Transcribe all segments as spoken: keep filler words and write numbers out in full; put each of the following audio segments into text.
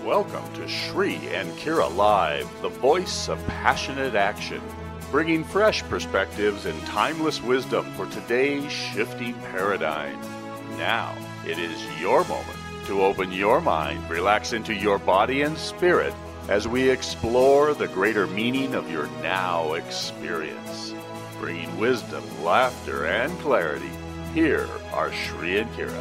Welcome to Shri and Kira Live, the voice of passionate action, bringing fresh perspectives and timeless wisdom for today's shifting paradigm. Now, it is your moment to open your mind, relax into your body and spirit as we explore the greater meaning of your now experience. Bringing wisdom, laughter, and clarity, here are Shri and Kira.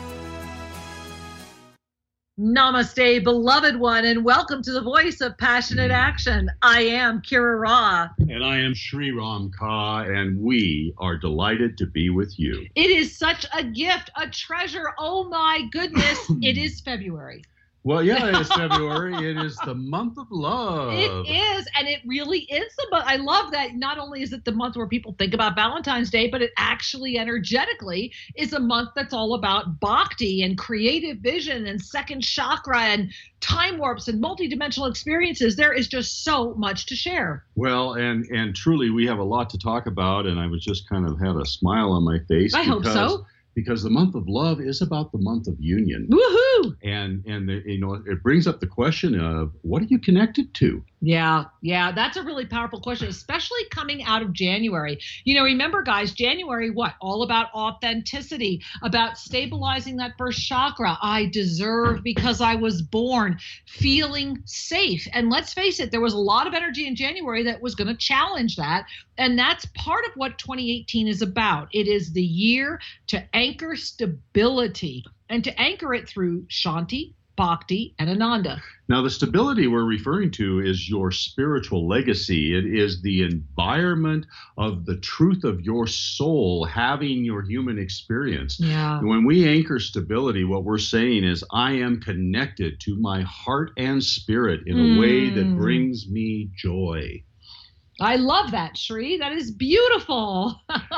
Namaste, beloved one, and welcome to the voice of passionate action. I am Kira Ra. And I am Shri Ram Ka, and we are delighted to be with you. It is such a gift, a treasure. Oh my goodness, it is February. Well, yeah, it is February. It is the month of love. It is, and it really is the month. I love that not only is it the month where people think about Valentine's Day, but it actually energetically is a month that's all about bhakti and creative vision and second chakra and time warps and multidimensional experiences. There is just so much to share. Well, and and truly, we have a lot to talk about, and I was just kind of had a smile on my face. I hope so. Because the month of love is about the month of union. Woohoo! And, and the, you know, it brings up the question of, what are you connected to? Yeah, yeah, that's a really powerful question, especially coming out of January. You know, remember, guys, January, what? All about authenticity, about stabilizing that first chakra. I deserve because I was born, feeling safe. And let's face it, there was a lot of energy in January that was going to challenge that. And that's part of what twenty eighteen is about. It is the year to anchor stability and to anchor it through Shanti, Bhakti, and Ananda. Now, the stability we're referring to is your spiritual legacy. It is the environment of the truth of your soul having your human experience. Yeah. When we anchor stability, what we're saying is, I am connected to my heart and spirit in a Mm. way that brings me joy. I love that, Shri. That is beautiful.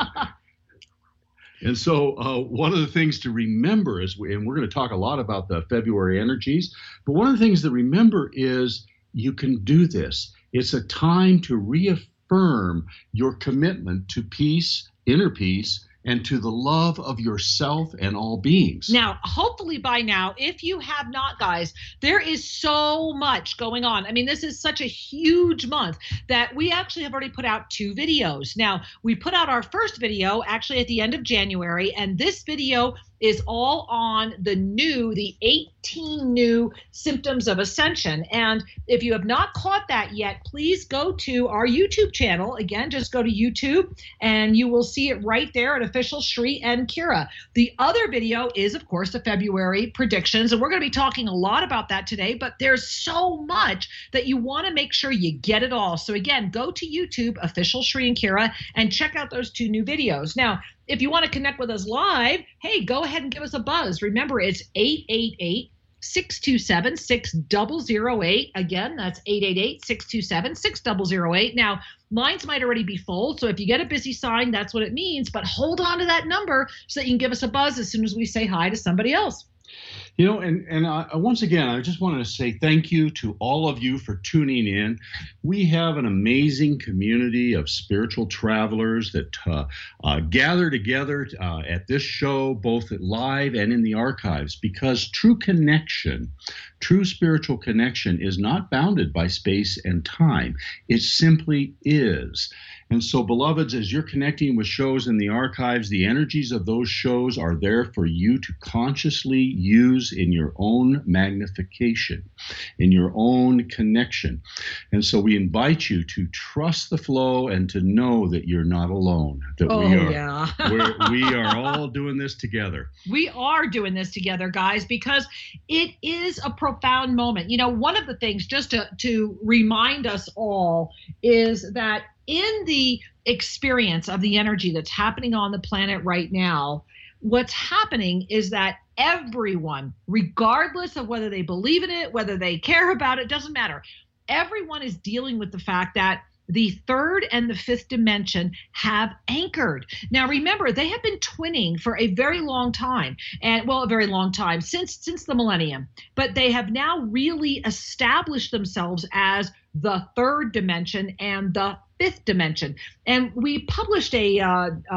And so uh, one of the things to remember is, we, and we're going to talk a lot about the February energies, but one of the things to remember is you can do this. It's a time to reaffirm your commitment to peace, inner peace, and to the love of yourself and all beings. Now, hopefully by now, if you have not, guys, there is so much going on. I mean, this is such a huge month that we actually have already put out two videos. Now, we put out our first video actually at the end of January, and this video is all on the new, the eighteen new symptoms of ascension. And if you have not caught that yet, please go to our YouTube channel. Again, just go to YouTube and you will see it right there at Official Shri and Kira. The other video is, of course, the February predictions. And we're going to be talking a lot about that today, but there's so much that you want to make sure you get it all. So again, go to YouTube, Official Shri and Kira, and check out those two new videos. Now, if you want to connect with us live, hey, go ahead and give us a buzz. Remember, it's eight eight eight, six two seven, six zero zero eight. Again, that's eight eight eight, six two seven, six zero zero eight. Now, lines might already be full, so if you get a busy sign, that's what it means. But hold on to that number so that you can give us a buzz as soon as we say hi to somebody else. You know, and, and I, once again, I just wanted to say thank you to all of you for tuning in. We have an amazing community of spiritual travelers that uh, uh, gather together uh, at this show, both at live and in the archives, because true connection, true spiritual connection is not bounded by space and time. It simply is. And so, beloveds, as you're connecting with shows in the archives, the energies of those shows are there for you to consciously use in your own magnification, in your own connection. And so we invite you to trust the flow and to know that you're not alone, that Oh, we are, yeah. we're, we are all doing this together. We are doing this together, guys, because it is a profound moment. You know, one of the things, just to, to remind us all, is that in the experience of the energy that's happening on the planet right now, what's happening is that everyone, regardless of whether they believe in it, whether they care about it, doesn't matter. Everyone is dealing with the fact that the third and the fifth dimension have anchored. Now, remember, they have been twinning for a very long time, and well, a very long time, since since the millennium. But they have now really established themselves as the third dimension and the fifth dimension. And we published a uh, uh,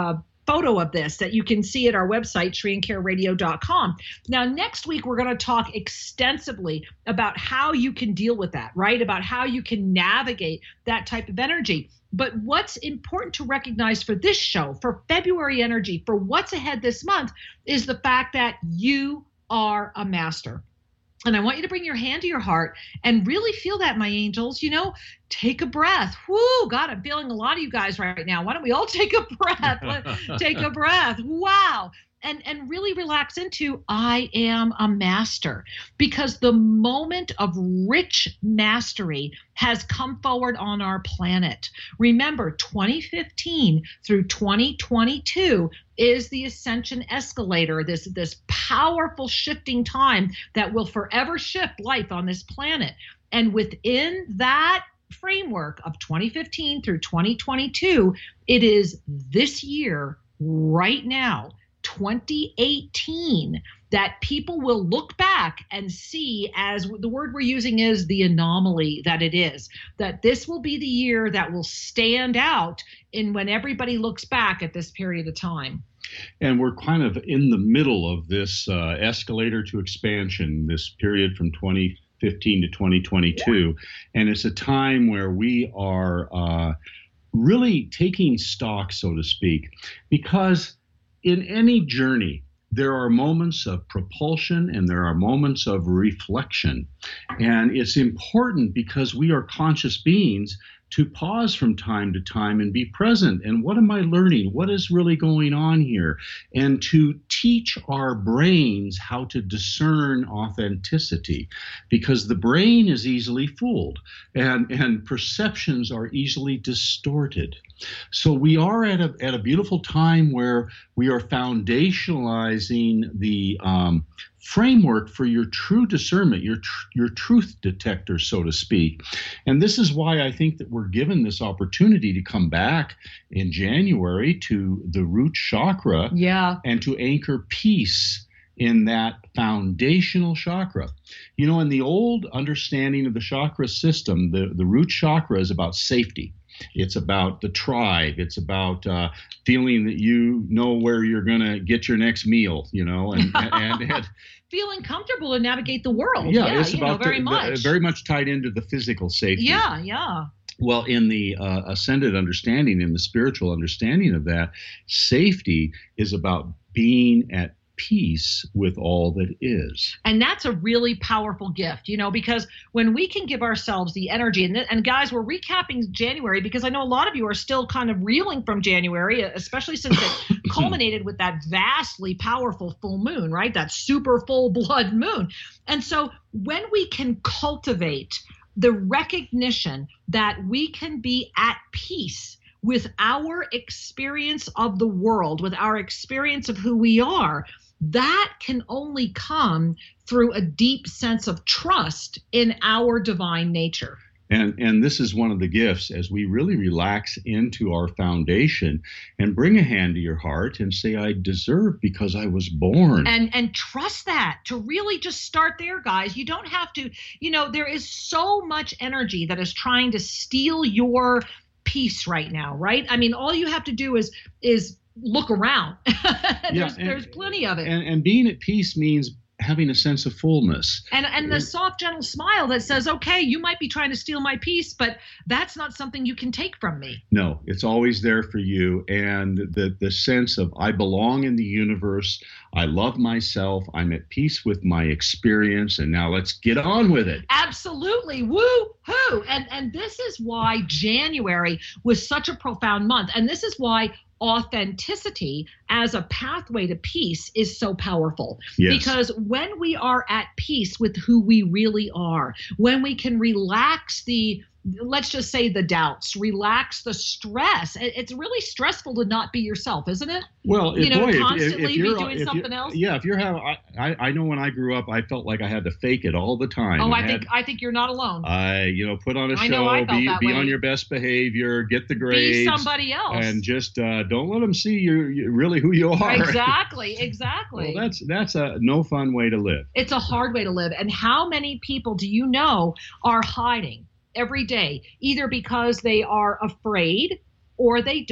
photo of this that you can see at our website, Tree and Care Radio dot com. Now, next week, we're going to talk extensively about how you can deal with that, right? About how you can navigate that type of energy. But what's important to recognize for this show, for February energy, for what's ahead this month, is the fact that you are a master. And I want you to bring your hand to your heart and really feel that, my angels. You know, take a breath. Whoo, God, I'm feeling a lot of you guys right now. Why don't we all take a breath? Let, take a breath. Wow. And, and really relax into, I am a master, because the moment of rich mastery has come forward on our planet. Remember, twenty fifteen through twenty twenty-two is the ascension escalator, this, this powerful shifting time that will forever shift life on this planet. And within that framework of twenty fifteen through twenty twenty-two, it is this year, right now, twenty eighteen, that people will look back and see, as the word we're using is the anomaly that it is, that this will be the year that will stand out in when everybody looks back at this period of time. And we're kind of in the middle of this uh, escalator to expansion, this period from twenty fifteen to twenty twenty-two. Yeah. And it's a time where we are uh, really taking stock, so to speak, because in any journey, there are moments of propulsion and there are moments of reflection. And it's important, because we are conscious beings, to pause from time to time and be present. And what am I learning? What is really going on here? And to teach our brains how to discern authenticity, because the brain is easily fooled and, and perceptions are easily distorted. So we are at a, at a beautiful time where we are foundationalizing the um, framework for your true discernment, your tr- your truth detector, so to speak. And this is why I think that we're given this opportunity to come back in January to the root chakra, yeah, and to anchor peace in that foundational chakra. You know, in the old understanding of the chakra system, the, the root chakra is about safety. It's about the tribe. It's about uh, feeling that you know where you're going to get your next meal, you know, and, and, and feeling comfortable to navigate the world. Yeah, yeah it's you about know, very the, much. The, very much tied into the physical safety. Yeah, yeah. Well, in the uh, ascended understanding, in the spiritual understanding of that, safety is about being at peace with all that is. And that's a really powerful gift, you know, because when we can give ourselves the energy, and, and guys, we're recapping January, because I know a lot of you are still kind of reeling from January, especially since it culminated with that vastly powerful full moon, right? That super full blood moon. And so when we can cultivate the recognition that we can be at peace with our experience of the world, with our experience of who we are, that can only come through a deep sense of trust in our divine nature. And and this is one of the gifts, as we really relax into our foundation and bring a hand to your heart and say, I deserve because I was born. And and trust that, to really just start there, guys. You don't have to, you know, there is so much energy that is trying to steal your peace right now, right? I mean, all you have to do is is look around. there's, yeah, and, there's plenty of it. And, and being at peace means having a sense of fullness. And and the soft, gentle smile that says, okay, you might be trying to steal my peace, but that's not something you can take from me. No, it's always there for you. And the, the sense of I belong in the universe, I love myself, I'm at peace with my experience, and now let's get on with it. Absolutely. Woo-hoo. And, and this is why January was such a profound month. And this is why authenticity as a pathway to peace is so powerful. Yes. Because when we are at peace with who we really are, when we can relax the, let's just say the doubts, relax the stress. It's really stressful to not be yourself, isn't it? Well, you know, boy, constantly if, if you're be doing if something you're, else. Yeah, if you're having, I, I know when I grew up, I felt like I had to fake it all the time. Oh, I, I think had, I think you're not alone. I, you know, put on a I show, know I felt be that be way. on your best behavior, get the grades, Be somebody else, and just uh, don't let them see you, you really who you are. Exactly, exactly. Well, that's that's a no fun way to live. It's a hard way to live. And how many people do you know are hiding every day, either because they are afraid or they don't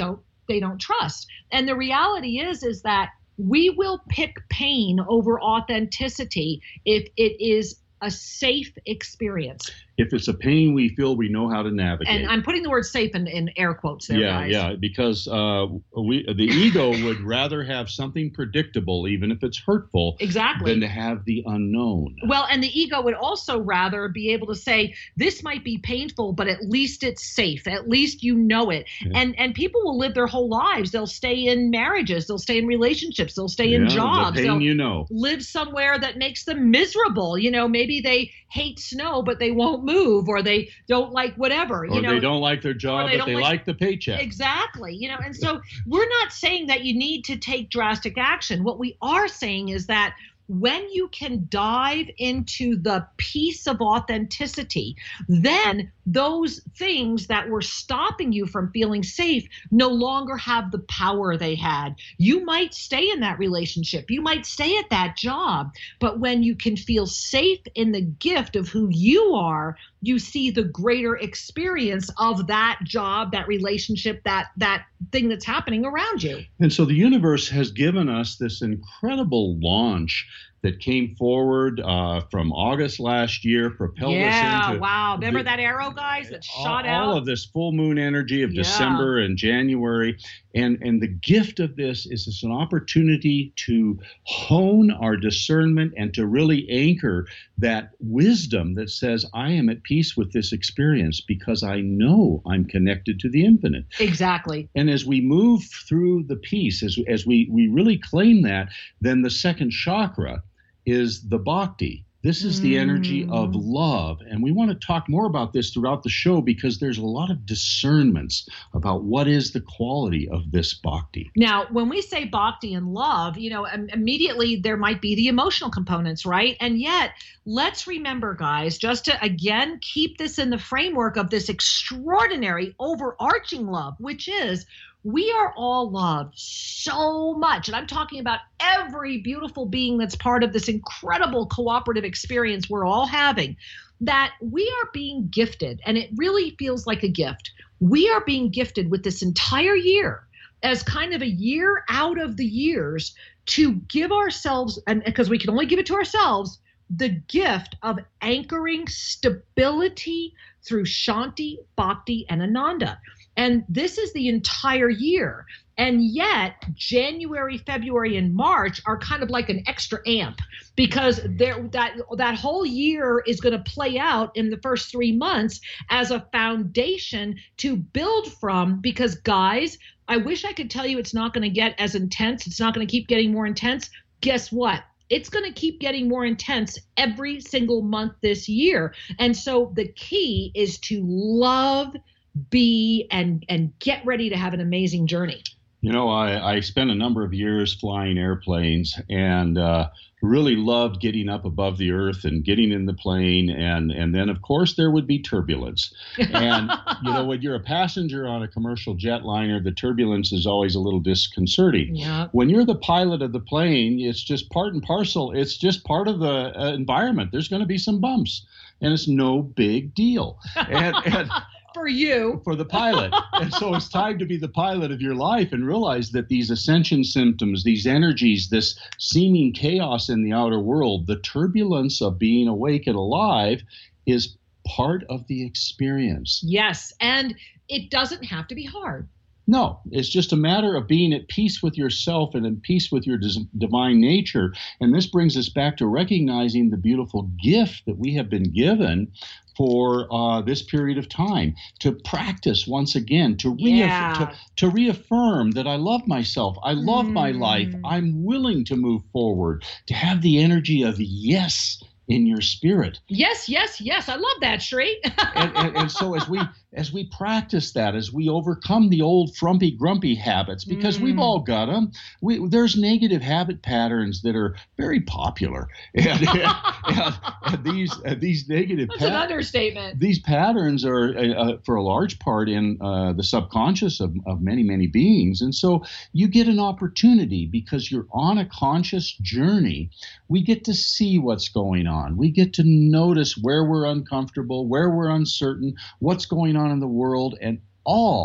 they don't trust. And the reality is, is that we will pick pain over authenticity if it is a safe experience. If it's a pain we feel we know how to navigate. And I'm putting the word safe in, in air quotes there, yeah, guys. Yeah, because uh, we the ego would rather have something predictable, even if it's hurtful, exactly, than to have the unknown. Well, and the ego would also rather be able to say, this might be painful, but at least it's safe. At least you know it. Yeah. And and people will live their whole lives. They'll stay in marriages. They'll stay in relationships. They'll stay yeah, in jobs. The pain they'll you know. live somewhere that makes them miserable. You know, maybe they hate snow, but they won't move, or they don't like whatever. Or you know, they don't like their job, they but they like, like the paycheck. Exactly. You know, and so we're not saying that you need to take drastic action. What we are saying is that when you can dive into the peace of authenticity, then those things that were stopping you from feeling safe no longer have the power they had. You might stay in that relationship. You might stay at that job. But when you can feel safe in the gift of who you are, you see the greater experience of that job, that relationship, that that thing that's happening around you. And so the universe has given us this incredible launch that came forward uh, from August last year, propelled yeah, us into. Yeah, wow. Remember the, that arrow, guys, that all, shot out? All of this full moon energy of yeah. December and January. And, and the gift of this is it's an opportunity to hone our discernment and to really anchor that wisdom that says, I am at peace with this experience because I know I'm connected to the infinite. Exactly. And as we move through the peace, as, as we, we really claim that, then the second chakra is the bhakti. This is the energy of love. And we want to talk more about this throughout the show because there's a lot of discernments about what is the quality of this bhakti. Now, when we say bhakti and love, you know, immediately there might be the emotional components, right? And yet, let's remember, guys, just to, again, keep this in the framework of this extraordinary overarching love, which is we are all loved so much. And I'm talking about every beautiful being that's part of this incredible cooperative experience we're all having, that we are being gifted. And it really feels like a gift. We are being gifted with this entire year as kind of a year out of the years to give ourselves, and because we can only give it to ourselves, the gift of anchoring stability through Shanti, Bhakti, and Ananda. And this is the entire year. And yet January, February, and March are kind of like an extra amp because there that that whole year is going to play out in the first three months as a foundation to build from. Because guys, I wish I could tell you it's not going to get as intense. It's not going to keep getting more intense. Guess what? It's going to keep getting more intense every single month this year. And so the key is to love, be, and and get ready to have an amazing journey. You know, I, I spent a number of years flying airplanes and uh, really loved getting up above the earth and getting in the plane. And, and then, of course, there would be turbulence. And, you know, when you're a passenger on a commercial jetliner, the turbulence is always a little disconcerting. Yeah. When you're the pilot of the plane, it's just part and parcel. It's just part of the uh, environment. There's going to be some bumps, and it's no big deal. And, and For you. For the pilot. And so it's time to be the pilot of your life and realize that these ascension symptoms, these energies, this seeming chaos in the outer world, the turbulence of being awake and alive is part of the experience. Yes. And it doesn't have to be hard. No, it's just a matter of being at peace with yourself and in peace with your dis- divine nature. And this brings us back to recognizing the beautiful gift that we have been given for uh, this period of time, to practice once again, to, reaff- yeah. to, to reaffirm that I love myself, I love mm. my life, I'm willing to move forward, to have the energy of yes in your spirit. Yes, yes, yes. I love that, Sri. and, and, and so as we as we practice that, as we overcome the old frumpy, grumpy habits, because mm. we've all got them, we, there's negative habit patterns that are very popular. And, and, and, and these and these negative That's pat- an understatement. These patterns are, uh, for a large part, in uh, the subconscious of, of many, many beings. And so you get an opportunity because you're on a conscious journey. We get to see what's going on. We get to notice where we're uncomfortable, where we're uncertain, what's going on in the world, and all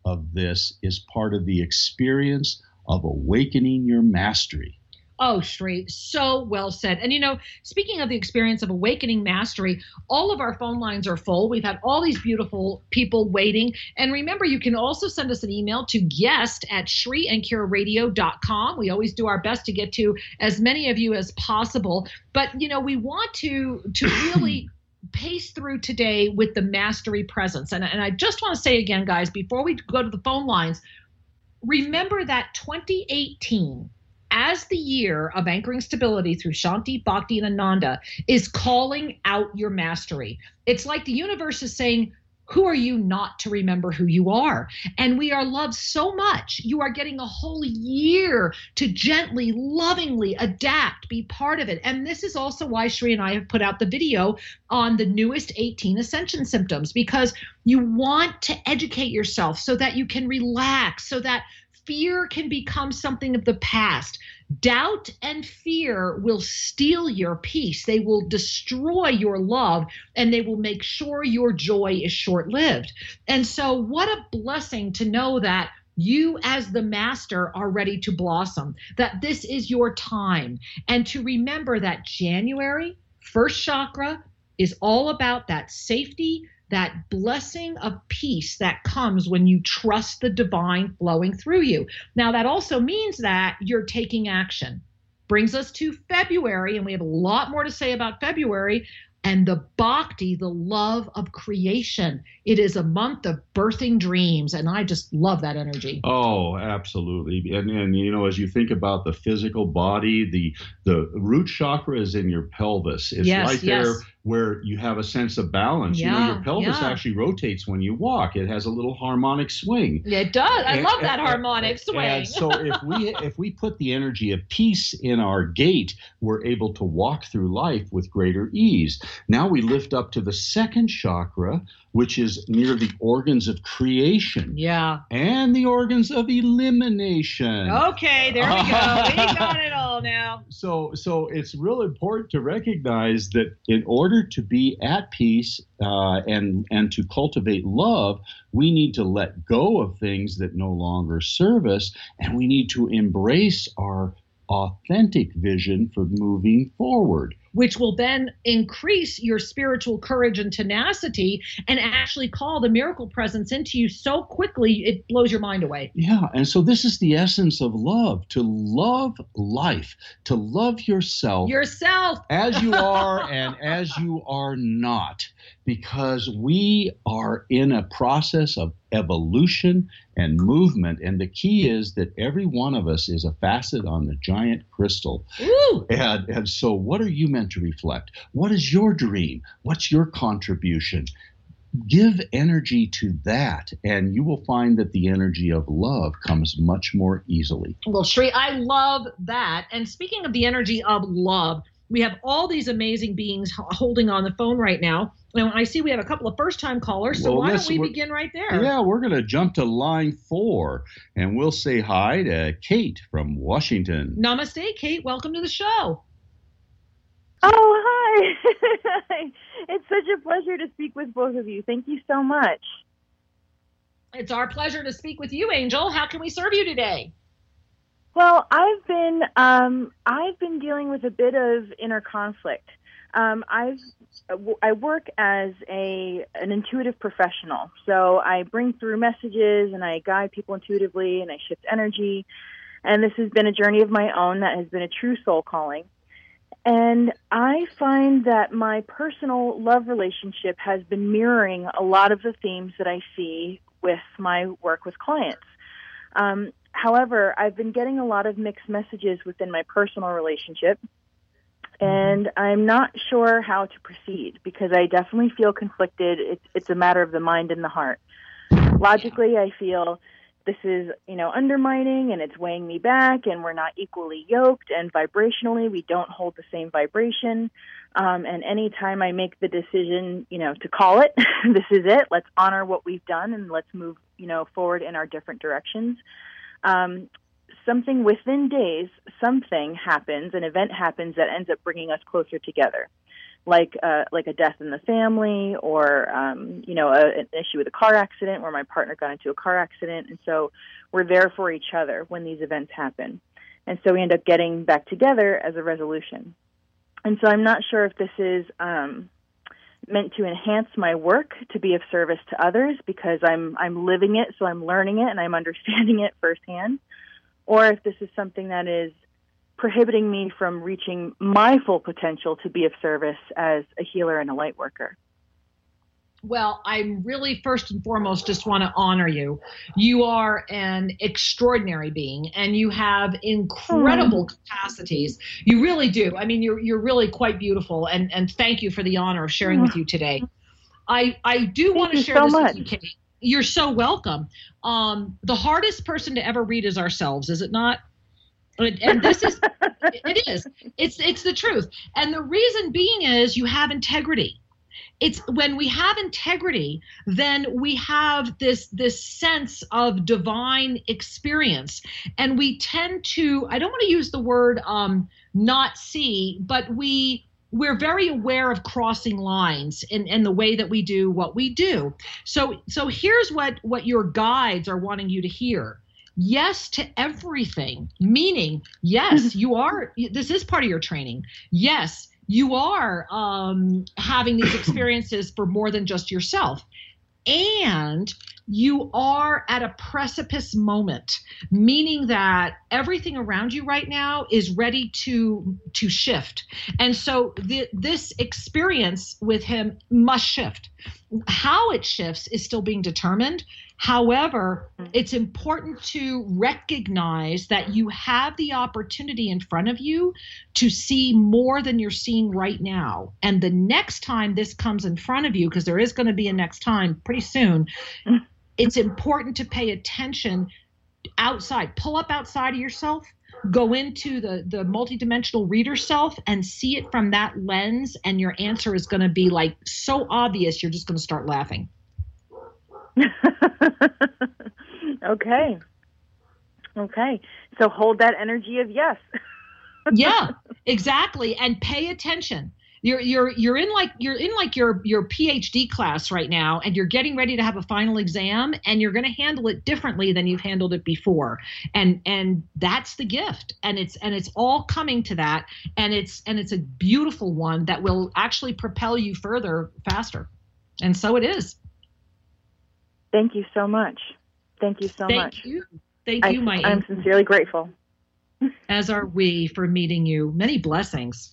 of this is part of the experience of awakening your mastery. Oh, Sri, so well said. And, you know, speaking of the experience of awakening mastery, all of our phone lines are full. We've had all these beautiful people waiting. And remember, you can also send us an email to guest at shri and kira radio dot com. We always do our best to get to as many of you as possible. But, you know, we want to, to really pace through today with the mastery presence. And, and I just want to say again, guys, before we go to the phone lines, remember that twenty eighteen, as the year of anchoring stability through Shanti, Bhakti, and Ananda, is calling out your mastery. It's like the universe is saying, who are you not to remember who you are? And we are loved so much. You are getting a whole year to gently, lovingly adapt, be part of it. And this is also why Sri and I have put out the video on the newest eighteen ascension symptoms, because you want to educate yourself so that you can relax, so that fear can become something of the past. Doubt and fear will steal your peace. They will destroy your love, and they will make sure your joy is short-lived. And so what a blessing to know that you as the master are ready to blossom, that this is your time. And to remember that January, first chakra, is all about that safety, that blessing of peace that comes when you trust the divine flowing through you. Now, that also means that you're taking action. Brings us to February, and we have a lot more to say about February, and the Bhakti, the love of creation. It is a month of birthing dreams, and I just love that energy. Oh, absolutely. And, and you know, as you think about the physical body, the the root chakra is in your pelvis. It's yes, right yes. there where you have a sense of balance. Yeah, you know, your pelvis yeah. actually rotates when you walk. It has a little harmonic swing. Yeah, it does. I And- love that and- harmonic and- swing. And so if we if we put the energy of peace in our gait, we're able to walk through life with greater ease. Now we lift up to the second chakra, which is near the organs of creation Yeah. and the organs of elimination. Okay, there we go. We got it all now. So, so it's real important to recognize that in order to be at peace uh, and and to cultivate love, we need to let go of things that no longer serve us, and we need to embrace our authentic vision for moving forward. Which will then increase your spiritual courage and tenacity and actually call the miracle presence into you so quickly it blows your mind away. Yeah, and so this is the essence of love, to love life, to love yourself. Yourself. As you are and as you are not, because we are in a process of evolution and movement. And the key is that every one of us is a facet on the giant crystal. Ooh. And, and so what are you meant to reflect? What is your dream? What's your contribution? Give energy to that, and you will find that the energy of love comes much more easily. Well, Sri, I love that. And speaking of the energy of love, we have all these amazing beings h- holding on the phone right now. And I see we have a couple of first-time callers, so Well, why don't listen, we we're- begin right there? Yeah, we're going to jump to line four, and we'll say hi to Kate from Washington. Namaste, Kate. Welcome to the show. Oh, hi. It's such a pleasure to speak with both of you. Thank you so much. It's our pleasure to speak with you, Angel. How can we serve you today? Well, I've been um, I've been dealing with a bit of inner conflict. Um, I've I work as a an intuitive professional, so I bring through messages and I guide people intuitively and I shift energy. And this has been a journey of my own that has been a true soul calling. And I find that my personal love relationship has been mirroring a lot of the themes that I see with my work with clients. Um, however, I've been getting a lot of mixed messages within my personal relationship, and I'm not sure how to proceed because I definitely feel conflicted. It's, it's a matter of the mind and the heart. Logically, I feel this is, you know, undermining and it's weighing me back and we're not equally yoked, and vibrationally we don't hold the same vibration. Um, and anytime I make the decision, you know, to call it, this is it, let's honor what we've done and let's move, you know, forward in our different directions. Um, something within days, something happens, an event happens that ends up bringing us closer together. like uh, like a death in the family, or um, you know, a, an issue with a car accident where my partner got into a car accident, and so we're there for each other when these events happen, and so we end up getting back together as a resolution. And so I'm not sure if this is um, meant to enhance my work to be of service to others because I'm I'm living it, so I'm learning it and I'm understanding it firsthand, or if this is something that is prohibiting me from reaching my full potential to be of service as a healer and a light worker. Well, I really first and foremost just want to honor you. You are an extraordinary being, and you have incredible mm. capacities. You really do. I mean, you're you're really quite beautiful, and and thank you for the honor of sharing mm. with you today. I I do thank want to share so this much. with you, Kate. You're so welcome. Um, the hardest person to ever read is ourselves, is it not? And this is, it is, it's, it's the truth. And the reason being is you have integrity. It's when we have integrity, then we have this, this sense of divine experience. And we tend to, I don't want to use the word um, not see, but we, we're very aware of crossing lines in, in the way that we do what we do. So, so here's what, what your guides are wanting you to hear. Yes to everything, meaning, yes, you are, this is part of your training. Yes, you are um, having these experiences for more than just yourself. And you are at a precipice moment, meaning that everything around you right now is ready to to shift. And so the, this experience with him must shift. How it shifts is still being determined. However, it's important to recognize that you have the opportunity in front of you to see more than you're seeing right now. And the next time this comes in front of you, because there is going to be a next time pretty soon, it's important to pay attention outside. Pull up outside of yourself, go into the, the multidimensional reader self and see it from that lens, and your answer is going to be like so obvious, you're just going to start laughing. Okay. Okay. So hold that energy of yes. Yeah, exactly. And pay attention. You're you're you're in like you're in like your your PhD class right now, and you're getting ready to have a final exam, and you're going to handle it differently than you've handled it before. And and that's the gift. And it's and it's all coming to that, and it's and it's a beautiful one that will actually propel you further faster. And so it is. Thank you so much. Thank you so Thank much. Thank you. Thank I, you, my I'm angel. sincerely grateful. As are we for meeting you. Many blessings.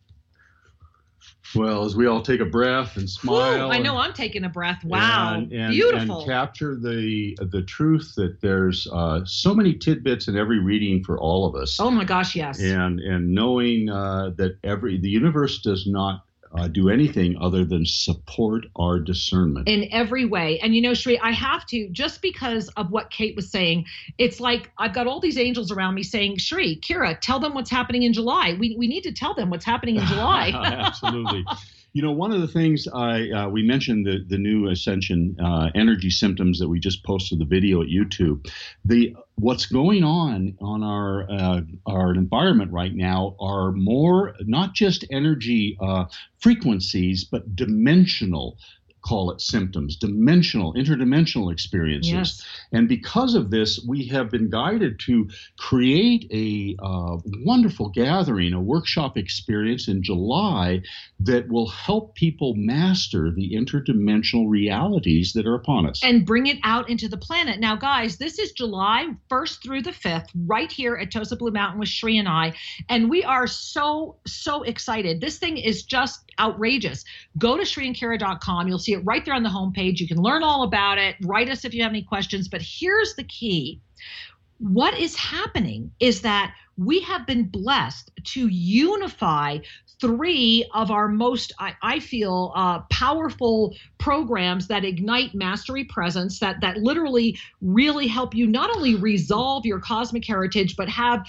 Well, as we all take a breath and smile. Ooh, I know, and, I'm taking a breath. Wow. And, and, beautiful. And capture the the truth that there's uh, so many tidbits in every reading for all of us. Oh my gosh, yes. And and knowing uh, that every the universe does not Uh, do anything other than support our discernment. In every way. And you know, Sri, I have to, just because of what Kate was saying, it's like I've got all these angels around me saying, Sri, Kira, tell them what's happening in July. We we need to tell them what's happening in July. Absolutely. You know, one of the things I uh, we mentioned the the new Ascension uh, energy symptoms that we just posted the video at YouTube. The what's going on on our uh, our environment right now are more not just energy uh, frequencies, but dimensional. Call it symptoms, dimensional, interdimensional experiences. Yes. And because of this, we have been guided to create a uh, wonderful gathering, a workshop experience in July that will help people master the interdimensional realities that are upon us. And bring it out into the planet. Now, guys, this is July first through the fifth, right here at Tosa Blue Mountain with Sri and I. And we are so, so excited. This thing is just outrageous. Go to Sri and Kira dot com. You'll see it right there on the homepage. You can learn all about it. Write us if you have any questions. But here's the key. What is happening is that we have been blessed to unify three of our most, I, I feel, uh, powerful programs that ignite mastery presence, that that literally really help you not only resolve your cosmic heritage, but have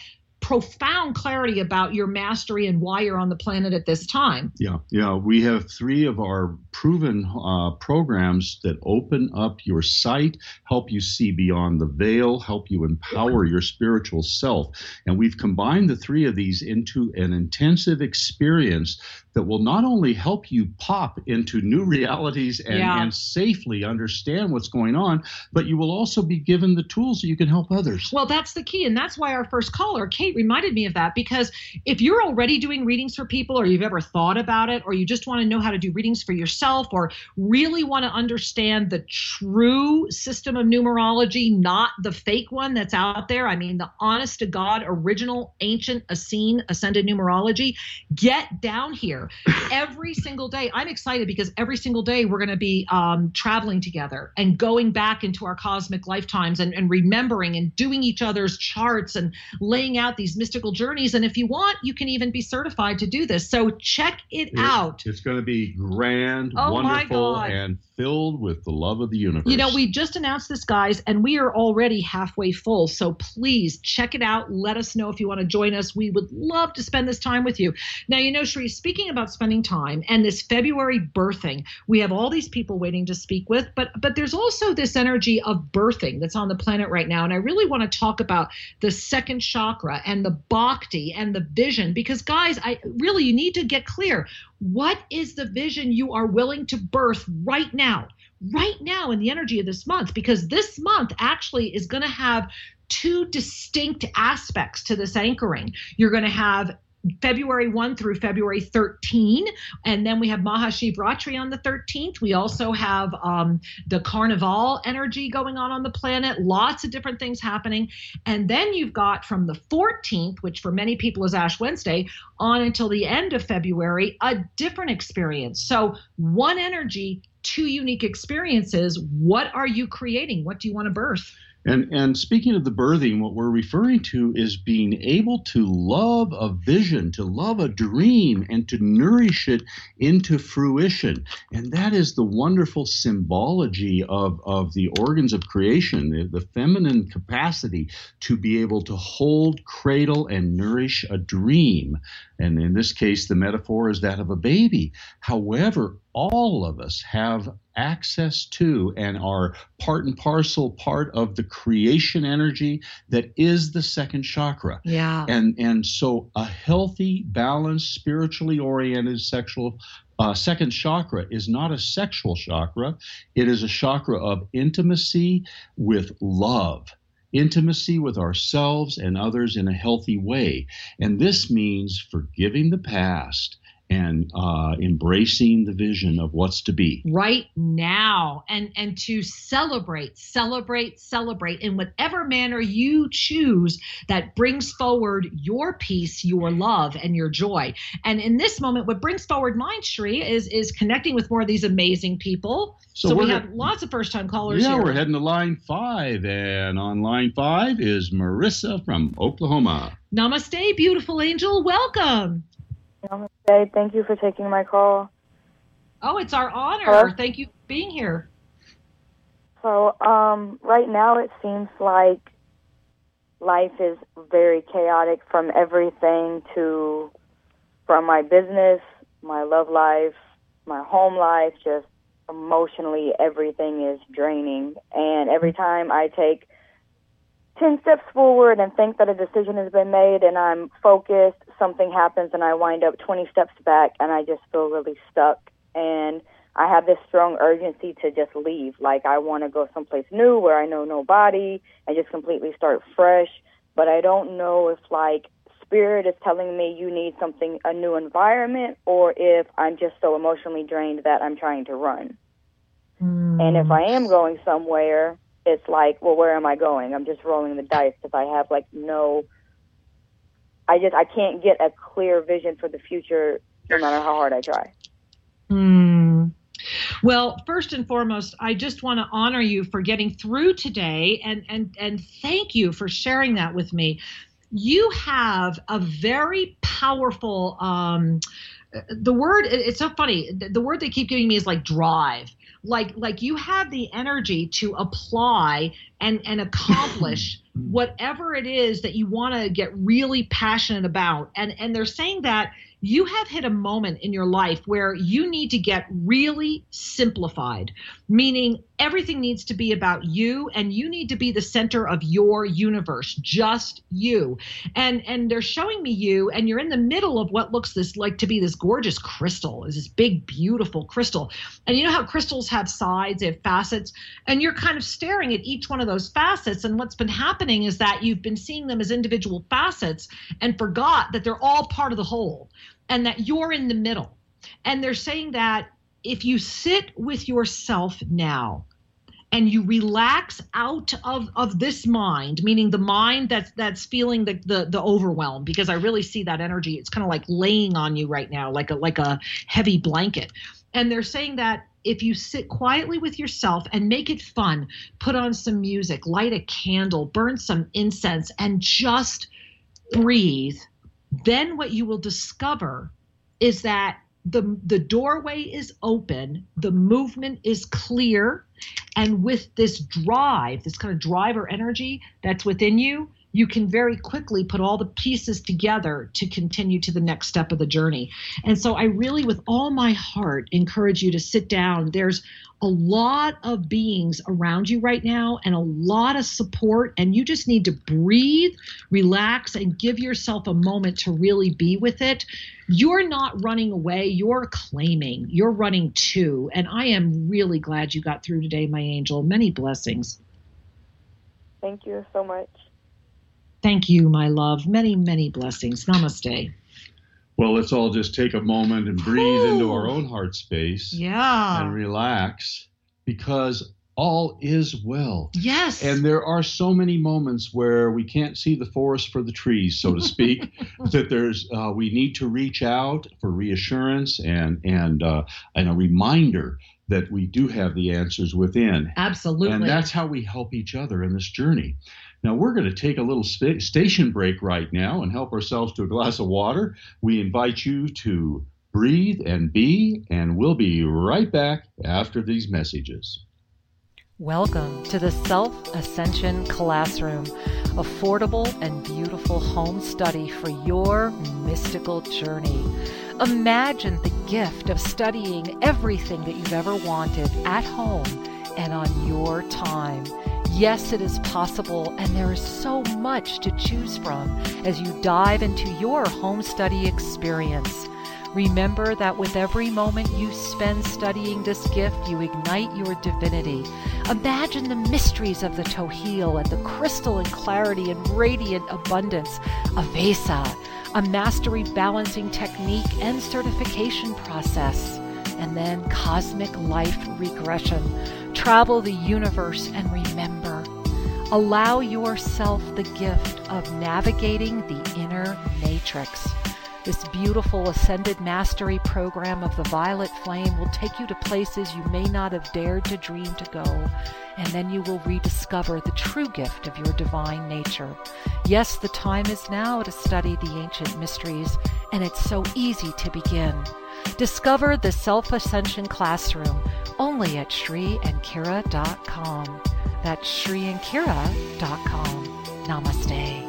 profound clarity about your mastery and why you're on the planet at this time. Yeah, yeah. We have three of our proven uh, programs that open up your sight, help you see beyond the veil, help you empower your spiritual self. And we've combined the three of these into an intensive experience that will not only help you pop into new realities and, Yeah. and safely understand what's going on, but you will also be given the tools so you can help others. Well, that's the key. And that's why our first caller, Kate, reminded me of that, because if you're already doing readings for people, or you've ever thought about it, or you just want to know how to do readings for yourself, or really want to understand the true system of numerology, not the fake one that's out there. I mean, the honest to God, original, ancient, Essene, ascended numerology, get down here every single day. I'm excited because every single day we're going to be um, traveling together and going back into our cosmic lifetimes and, and remembering and doing each other's charts and laying out these mystical journeys. And if you want, you can even be certified to do this. So check it, It- out. It's going to be grand, Oh, my wonderful, God. and filled with the love of the universe. You know, we just announced this, guys, and we are already halfway full. So please check it out. Let us know if you want to join us. We would love to spend this time with you. Now, you know, Sheree, speaking about spending time and this February birthing, we have all these people waiting to speak with, but but there's also this energy of birthing that's on the planet right now. And I really want to talk about the second chakra and the bhakti and the vision, because, guys, I really, you need to get clear. What is the vision you are willing to birth right now? Right now in the energy of this month, because this month actually is going to have two distinct aspects to this anchoring. You're going to have February first through February thirteenth, and then we have Mahashivratri on the thirteenth. We also have um, the Carnival energy going on on the planet, lots of different things happening. And then you've got from the fourteenth, which for many people is Ash Wednesday, on until the end of February, a different experience. So one energy, two unique experiences. What are you creating? What do you want to birth? And and speaking of the birthing, what we're referring to is being able to love a vision, to love a dream, and to nourish it into fruition. And that is the wonderful symbology of, of the organs of creation, the, the feminine capacity to be able to hold, cradle, and nourish a dream. And in this case, the metaphor is that of a baby. However, all of us have access to and are part and parcel part of the creation energy that is the second chakra. Yeah. And and so a healthy, balanced, spiritually oriented sexual uh, second chakra is not a sexual chakra. It is a chakra of intimacy with love. Intimacy with ourselves and others in a healthy way. And this means forgiving the past and uh, embracing the vision of what's to be. Right now, and and to celebrate, celebrate, celebrate in whatever manner you choose that brings forward your peace, your love, and your joy. And in this moment, what brings forward mine, Sheree, is is connecting with more of these amazing people. So, So we we're- have lots of first-time callers Yeah, here. we're heading to line five, and on line five is Marissa from Oklahoma. Namaste, beautiful angel. Welcome. Namaste. Thank you for taking my call. Oh, it's our honor. Hello? Thank you for being here. So, um, right now it seems like life is very chaotic, from everything to, from my business, my love life, my home life, just emotionally everything is draining. And every time I take ten steps forward and think that a decision has been made and I'm focused, something happens and I wind up twenty steps back and I just feel really stuck. And I have this strong urgency to just leave. Like, I want to go someplace new where I know nobody and just completely start fresh. But I don't know if, like, Spirit is telling me you need something, a new environment, or if I'm just so emotionally drained that I'm trying to run. Mm. And if I am going somewhere, it's like, well, where am I going? I'm just rolling the dice because I have, like, no, I just, I can't get a clear vision for the future no matter how hard I try. Hmm. Well, first and foremost, I just want to honor you for getting through today, and and and thank you for sharing that with me. you have a very powerful, um, the word, it's so funny. The word they keep giving me is like drive. Like, like you have the energy to apply and, and accomplish whatever it is that you want to get really passionate about. And, and they're saying that you have hit a moment in your life where you need to get really simplified, meaning everything needs to be about you and you need to be the center of your universe, just you. And and they're showing me you, and you're in the middle of what looks this like to be this gorgeous crystal, is this big, beautiful crystal. And you know how crystals have sides, they have facets, and you're kind of staring at each one of those facets. And what's been happening is that you've been seeing them as individual facets and forgot that they're all part of the whole, and that you're in the middle. And they're saying that if you sit with yourself now and you relax out of, of this mind, meaning the mind that's that's feeling the, the the overwhelm, because I really see that energy. It's kind of like laying on you right now, like a like a heavy blanket. And they're saying that if you sit quietly with yourself and make it fun, put on some music, light a candle, burn some incense, and just breathe, then what you will discover is that the the doorway is open, the movement is clear, and with this drive, this kind of driver energy that's within you, you can very quickly put all the pieces together to continue to the next step of the journey. And so I really, with all my heart, encourage you to sit down. There's a lot of beings around you right now and a lot of support, and you just need to breathe, relax, and give yourself a moment to really be with it. You're not running away, you're claiming, you're running to. And I am really glad you got through today, my angel. Many blessings. Thank you so much. Thank you, my love. Many, many blessings. Namaste. Well, let's all just take a moment and breathe Ooh. into our own heart space. Yeah. And relax, because all is well. Yes. And there are so many moments where we can't see the forest for the trees, so to speak, that there's uh, we need to reach out for reassurance and and uh, and a reminder that we do have the answers within. Absolutely. And that's how we help each other in this journey. Now, we're going to take a little st- station break right now and help ourselves to a glass of water. We invite you to breathe and be, and we'll be right back after these messages. Welcome to the Self-Ascension Classroom, affordable and beautiful home study for your mystical journey. Imagine the gift of studying everything that you've ever wanted at home and on your time. Yes, it is possible, and there is so much to choose from as you dive into your home study experience. Remember that with every moment you spend studying this gift, you ignite your divinity. Imagine the mysteries of the Tohil and the crystalline clarity and radiant abundance of Vesa, a mastery balancing technique and certification process, and then cosmic life regression. Travel the universe and remember, allow yourself the gift of navigating the inner matrix. This beautiful Ascended Mastery program of the Violet Flame will take you to places you may not have dared to dream to go, and then you will rediscover the true gift of your divine nature. Yes, the time is now to study the ancient mysteries, and it's so easy to begin. Discover the Self-Ascension Classroom only at Sri and Kira dot com. That's Sri and Kira dot com. Namaste.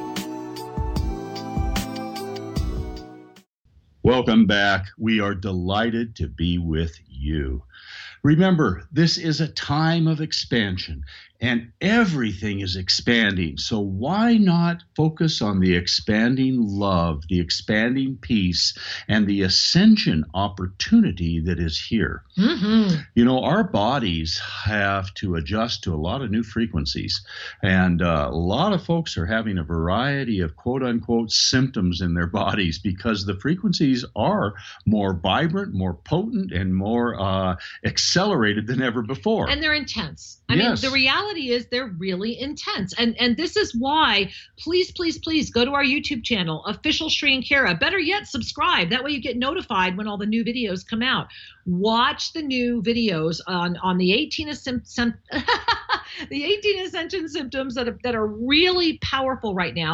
Welcome back. We are delighted to be with you. Remember, this is a time of expansion, and everything is expanding. So why not focus on the expanding love, the expanding peace, and the ascension opportunity that is here? Mm-hmm. You know, our bodies have to adjust to a lot of new frequencies, and uh, a lot of folks are having a variety of quote-unquote symptoms in their bodies because the frequencies are more vibrant, more potent, and more uh, accelerated than ever before. And they're intense. I Yes. mean, the reality is they're really intense. And and this is why, please, please, please go to our YouTube channel, Official Sri and Kira. Better yet, subscribe. That way you get notified when all the new videos come out. Watch the new videos on, on the eighteen, sim- sim- the eighteen Ascension symptoms that are, that are really powerful right now.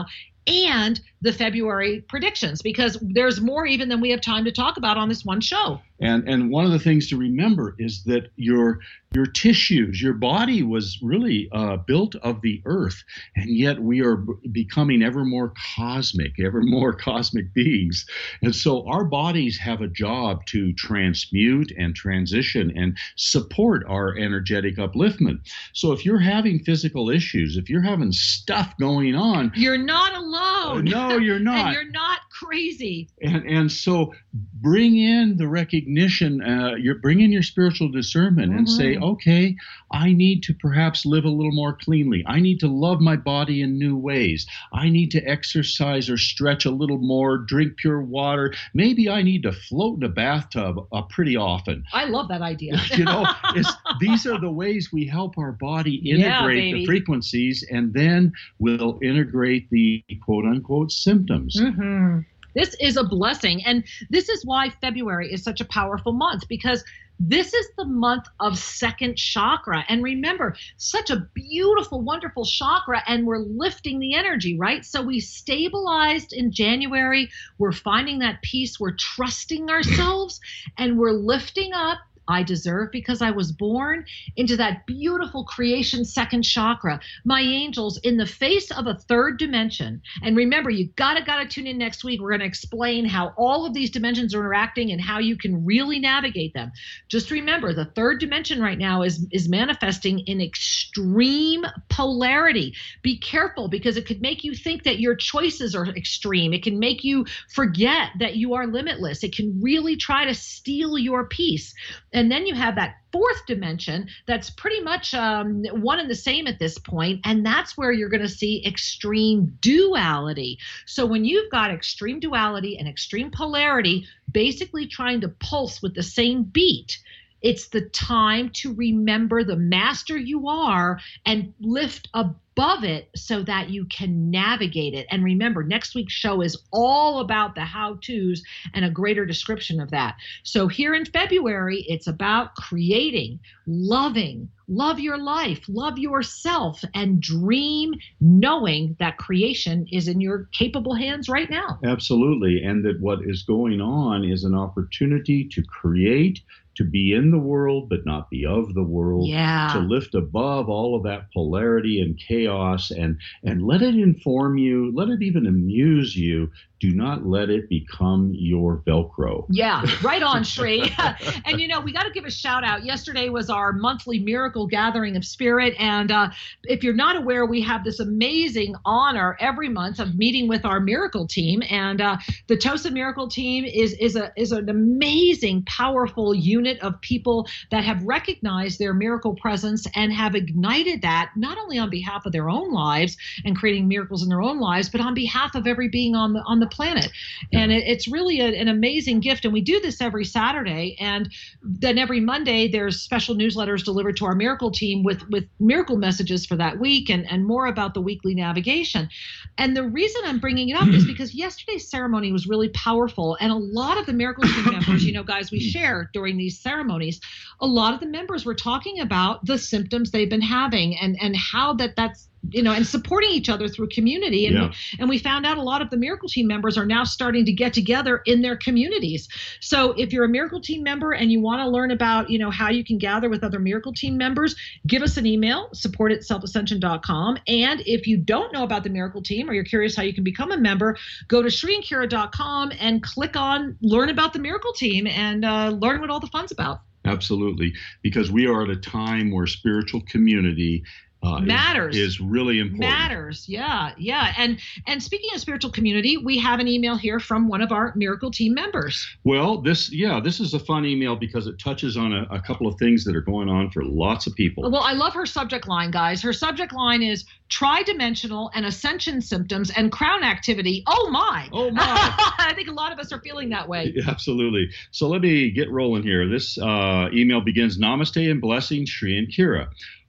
and the February predictions, because there's more even than we have time to talk about on this one show. And and one of the things to remember is that your your tissues, your body was really uh, built of the earth, and yet we are b- becoming ever more cosmic, ever more cosmic beings. And so our bodies have a job to transmute and transition and support our energetic upliftment. So if you're having physical issues, if you're having stuff going on, you're not alone. Uh, no, you're not. And you're not crazy. And and so bring in the recognition, uh, you're bring in your spiritual discernment and Mm-hmm. say, okay, I need to perhaps live a little more cleanly. I need to love my body in new ways. I need to exercise or stretch a little more, drink pure water. Maybe I need to float in a bathtub uh, pretty often. I love that idea. You know, it's, these are the ways we help our body Yeah, integrate baby. the frequencies, and then we'll integrate the quote unquote symptoms. Mm-hmm. This is a blessing. And this is why February is such a powerful month, because this is the month of second chakra. And remember, such a beautiful, wonderful chakra, and we're lifting the energy, right? So we stabilized in January. We're finding that peace. We're trusting ourselves, and we're lifting up. I deserve because I was born into that beautiful creation second chakra. My angels in the face of a third dimension. And remember, you gotta, gotta tune in next week. We're gonna explain how all of these dimensions are interacting and how you can really navigate them. Just remember, the third dimension right now is, is manifesting in extreme polarity. Be careful, because it could make you think that your choices are extreme. It can make you forget that you are limitless. It can really try to steal your peace. And then you have that fourth dimension that's pretty much um, one and the same at this point, and that's where you're going to see extreme duality. So when you've got extreme duality and extreme polarity basically trying to pulse with the same beat, it's the time to remember the master you are and lift above it so that you can navigate it. And remember, next week's show is all about the how-tos and a greater description of that. So here in February, it's about creating, loving, love your life, love yourself, and dream knowing that creation is in your capable hands right now. Absolutely. And that what is going on is an opportunity to create, to be in the world, but not be of the world, Yeah. to lift above all of that polarity and chaos, and, and let it inform you, let it even amuse you. Do not let it become your Velcro. Yeah, right on, Shree. And, you know, we got to give a shout out. Yesterday was our monthly miracle gathering of spirit. And uh, if you're not aware, we have this amazing honor every month of meeting with our miracle team. And uh, the Tosa Miracle Team is, is, a, is an amazing, powerful unit of people that have recognized their miracle presence and have ignited that, not only on behalf of their own lives and creating miracles in their own lives, but on behalf of every being on the on the planet. And it, it's really a, an amazing gift. And we do this every Saturday. And then every Monday, there's special newsletters delivered to our miracle team with, with miracle messages for that week and, and more about the weekly navigation. And the reason I'm bringing it up is because yesterday's ceremony was really powerful. And a lot of the miracle team members, you know, guys, we share during these ceremonies, a lot of the members were talking about the symptoms they've been having and, and how that that's, you know, and supporting each other through community. And, Yeah. we, and we found out a lot of the Miracle Team members are now starting to get together in their communities. So if you're a Miracle Team member and you want to learn about, you know, how you can gather with other Miracle Team members, give us an email, support at self ascension dot com. And if you don't know about the Miracle Team or you're curious how you can become a member, go to shree and kira dot com and click on Learn About the Miracle Team and uh, learn what all the fun's about. Absolutely. Because we are at a time where spiritual community Uh, Matters. Is, is really important. Matters. Yeah. Yeah. And and speaking of spiritual community, we have an email here from one of our Miracle Team members. Well, this, yeah, this is a fun email because it touches on a, a couple of things that are going on for lots of people. Well, I love her subject line, guys. Her subject line is tridimensional and ascension symptoms and crown activity. Oh, my. Oh, my. I think a lot of us are feeling that way. Absolutely. So let me get rolling here. This uh, email begins, Namaste and blessings, Shree and Kira.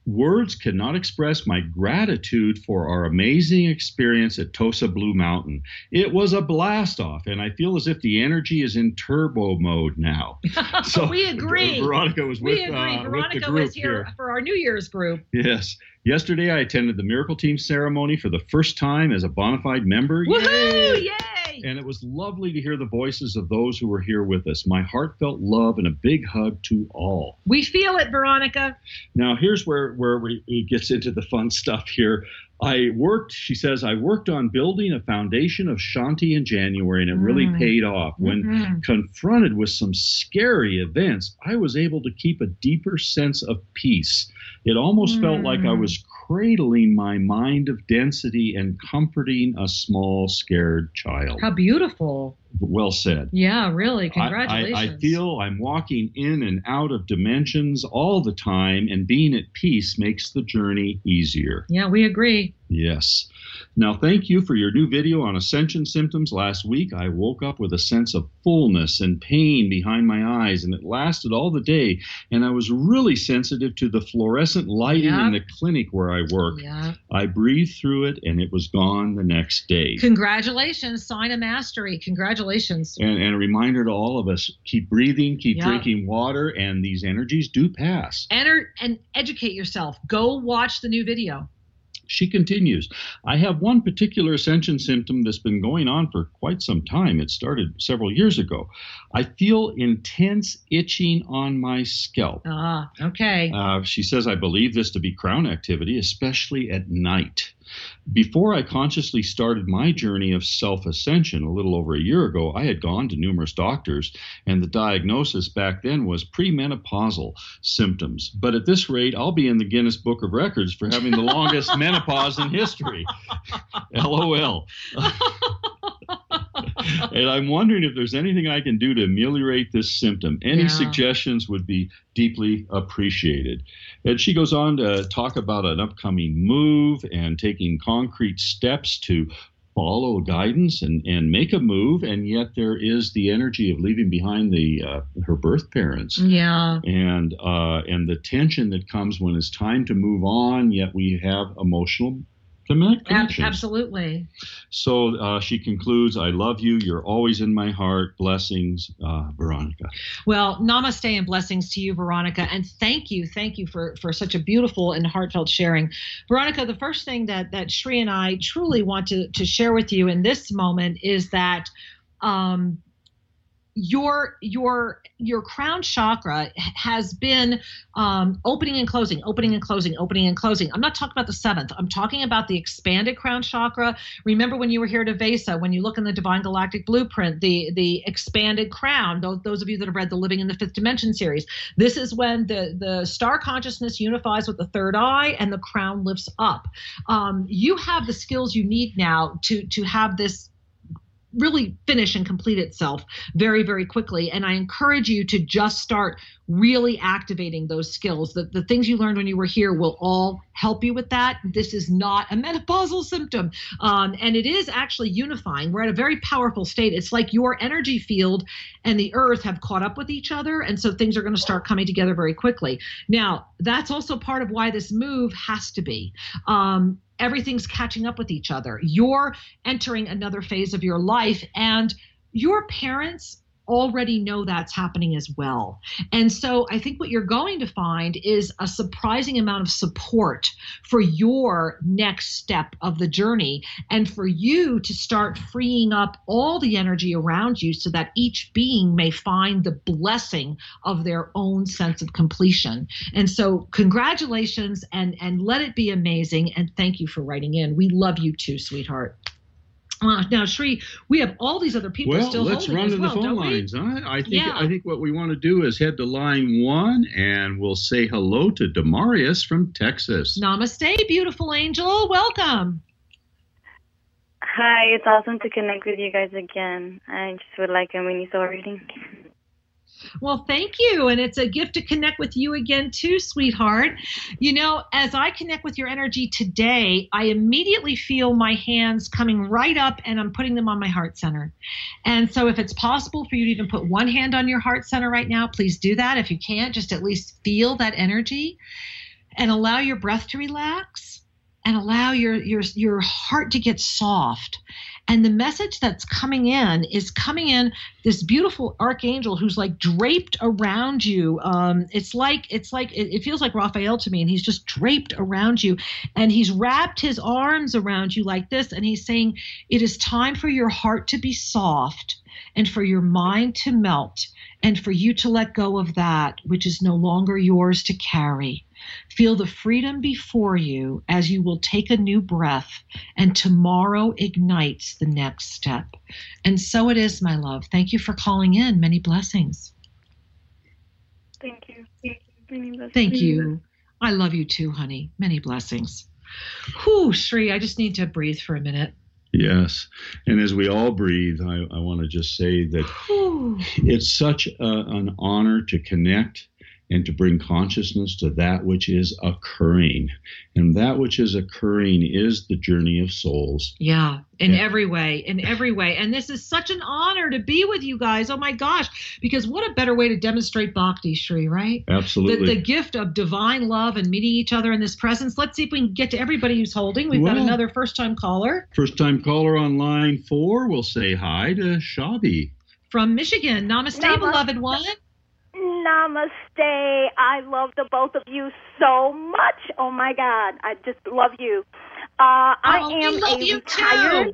Words cannot express my gratitude for our amazing experience at Tosa Blue Mountain. It was a blast off, and I feel as if the energy is in turbo mode now. So we agree. Veronica was with, we agree. uh, Veronica with the group was here, here for our New Year's group. Yes. Yesterday, I attended the Miracle Team ceremony for the first time as a bona fide member. Woohoo! Yay! Yay! And it was lovely to hear the voices of those who were here with us. My heartfelt love and a big hug to all. We feel it, Veronica. Now, here's where, where we, it gets into the fun stuff here. I worked, she says, I worked on building a foundation of Shanti in January, and it really Mm. paid off. When Mm-hmm. confronted with some scary events, I was able to keep a deeper sense of peace. It almost Mm. felt like I was cradling my mind of density and comforting a small, scared child. How beautiful. Well said. Yeah, really. I- Congratulations. I, I feel I'm walking in and out of dimensions all the time, and being at peace makes the journey easier. Yeah, we agree. Yes. Now, thank you for your new video on ascension symptoms last week. I woke up with a sense of fullness and pain behind my eyes, and it lasted all the day. And I was really sensitive to the fluorescent lighting Yeah. in the clinic where I work. Yeah. I breathed through it, and it was gone the next day. Congratulations. Sign of mastery. Congratulations. And, and a reminder to all of us, keep breathing, keep Yeah. drinking water, and these energies do pass. Enter and educate yourself. Go watch the new video. She continues, I have one particular ascension symptom that's been going on for quite some time. It started several years ago. I feel intense itching on my scalp. Ah, okay. Uh, she says, I believe this to be crown activity, especially at night. Before I consciously started my journey of self-ascension a little over a year ago, I had gone to numerous doctors, and the diagnosis back then was premenopausal symptoms. But at this rate, I'll be in the Guinness Book of Records for having the longest menopause in history. LOL. And I'm wondering if there's anything I can do to ameliorate this symptom. Any Yeah. suggestions would be deeply appreciated. And she goes on to talk about an upcoming move and taking concrete steps to follow guidance and, and make a move. And yet there is the energy of leaving behind the uh, her birth parents. Yeah. And uh, and the tension that comes when it's time to move on, yet we have emotional Ab- connections. absolutely. So uh, she concludes, I love you. You're always in my heart. Blessings, uh, Veronica. Well, namaste and blessings to you, Veronica. And thank you. Thank you for, for such a beautiful and heartfelt sharing. Veronica, the first thing that, that Shri and I truly want to, to share with you in this moment is that um, your your your crown chakra has been um, opening and closing, opening and closing, opening and closing. I'm not talking about the seventh. I'm talking about the expanded crown chakra. Remember when you were here at Avesa, when you look in the Divine Galactic Blueprint, the the expanded crown, those, those of you that have read the Living in the Fifth Dimension series, this is when the, the star consciousness unifies with the third eye and the crown lifts up. Um, you have the skills you need now to to have this really finish and complete itself very, very quickly. And I encourage you to just start really activating those skills. The, the things you learned when you were here will all help you with that. This is not a menopausal symptom. Um, and it is actually unifying. We're at a very powerful state. It's like your energy field and the earth have caught up with each other. And so things are going to start coming together very quickly. Now, that's also part of why this move has to be. Um, Everything's catching up with each other. You're entering another phase of your life, and your parents already know that's happening as well. And so I think what you're going to find is a surprising amount of support for your next step of the journey, and for you to start freeing up all the energy around you so that each being may find the blessing of their own sense of completion. And so congratulations, and, and let it be amazing. And thank you for writing in. We love you too, sweetheart. Uh, now, Shri, we have all these other people Well, still let's holding run as to the well, phone don't we? lines. Huh? I think Yeah. I think what we want to do is head to line one, and we'll say hello to Demarius from Texas. Namaste, beautiful angel. Welcome. Hi, it's awesome to connect with you guys again. I just would like a mini soul reading. Well, thank you. And it's a gift to connect with you again too, sweetheart. You know, as I connect with your energy today, I immediately feel my hands coming right up, and I'm putting them on my heart center. And so if it's possible for you to even put one hand on your heart center right now, please do that. If you can't, just at least feel that energy. and allow your breath to relax and allow your your your heart to get soft. And the message that's coming in is coming in this beautiful archangel who's like draped around you. Um, it's like it's like it, it feels like Raphael to me, and he's just draped around you, and he's wrapped his arms around you like this, and he's saying, it is time for your heart to be soft and for your mind to melt and for you to let go of that which is no longer yours to carry. Feel the freedom before you as you will take a new breath, and tomorrow ignites the next step. And so it is, my love. Thank you for calling in. Many blessings. Thank you. Many blessings. Thank you. I love you too, honey. Many blessings. Whew, Sri, I just need to breathe for a minute. Yes. And as we all breathe, I, I want to just say that Whew. It's such a, an honor to connect and to bring consciousness to that which is occurring. And that which is occurring is the journey of souls. Yeah, in Yeah. every way, in every way. And this is such an honor to be with you guys. Oh my gosh, because what a better way to demonstrate Bhakti, Sri, right? Absolutely. The, the gift of divine love and meeting each other in this presence. Let's see if we can get to everybody who's holding. We've got Well, another first-time caller First time caller on line four, we'll say hi to Shabi. from Michigan. Namaste, Namaste. beloved one. Namaste. I love the both of you so much. Oh my God, I just love you. Uh, I Oh, we am love a you retired. too.